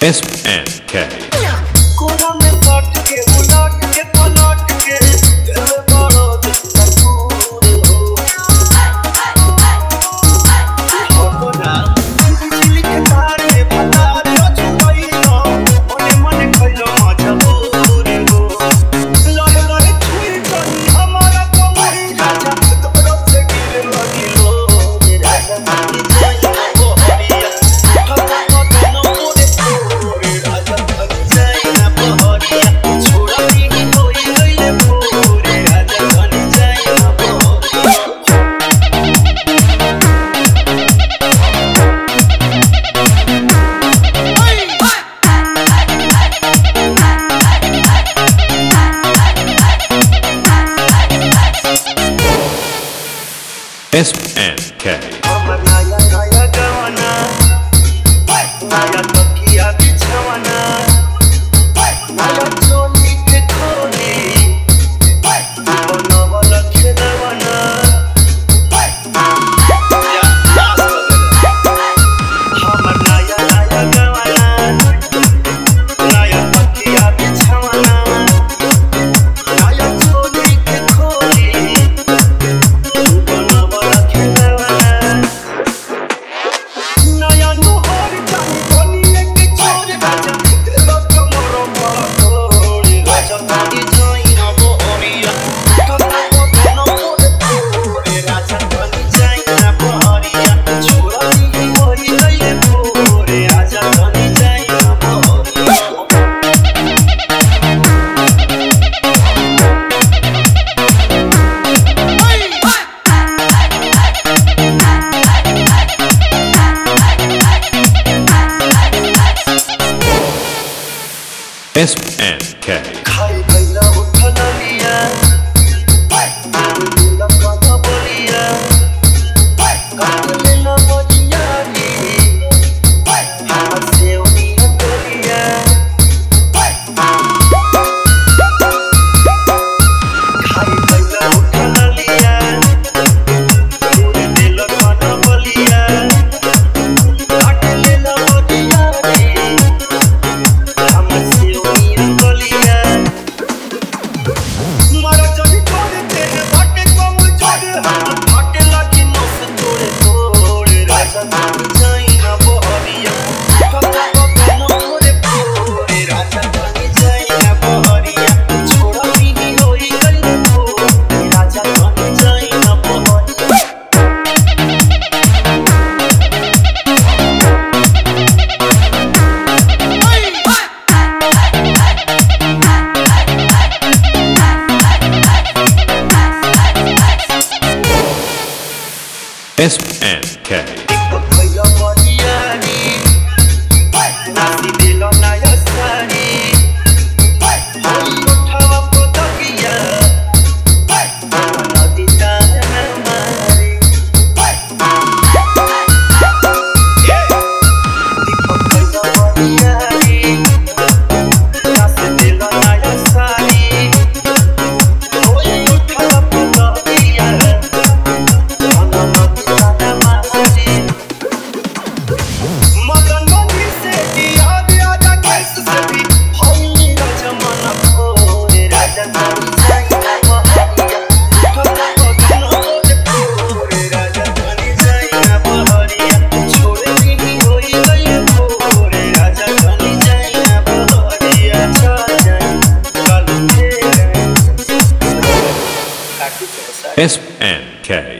SNK कोना में सट के उलट के पलट के दिल बड़ो दिलसूर हो कोना बिजली के तार में भला तो छुपैलो मने मने खइलो मजबूर हो लहे लहे छुई कनी हमारा कमरी राजा तोरो से गिर लगिलो रे राजा मानी जाई हो हरिया ठका कदनो मोरे रे राजा मानी जाई ना बहरिया छोड़ा पीनी होई गइले भोरे राजा मानी जाई ना बहरिया SNK हमर नया नया गवाना नया तकिया बिछवाना नया चोली के खोली बनवल खेलवाना हमर नया नया गवाना नया तकिया बिछवाना नया चोली के खोली बनवल खेलवाना नया नोहर जानी बनिए के छोड़ राजा तेरा कमरो मोड़ी राजा तानी जाई ना बोरिया कता को दोनों मोरे पूरे राजा तानी जाई ना बोरिया छोड़ा दी होई गइले पूरे राजा तानी जाई ना बोरिया SNK खाई गइला उठल लिया दिल का बोलिया काट लेला बजिया नी हाथ से उनिया तोलिया खाई गइला उठल लिया दिल का बोलिया काट लेला बजिया नी हमसे उनिया तोलिया मारा चली तोड़े तेरे बाटे कम जोड़े हम फाटे लगी नस तोड़े तोड़े राजा तानी जाई ना बहरिया कता कदम मोरे पूरे राजा तानी जाई ना बहरिया छोड़ा पीनी होई गइले भोरे राजा तानी जाई ना बहरिया SNK भैया बनियानी नासी दिलो नया सारी होई उठावा पतकिया नदी तान मारी भैया बनियानी नासी दिलो नया सारी होई उठावा पतकिया नदी तान मारी मदन मनी से दिया दिया जा कैसे से भी होई राजा मना भोरे राजा तानी जाई ना बहरिया कता कदम मोरे पूरे राजा तानी जाई ना बहरिया छोड़े दी होई गइले भोरे राजा तानी जाई ना बहरिया चल जाई कल तेरे काटी कैसा SNK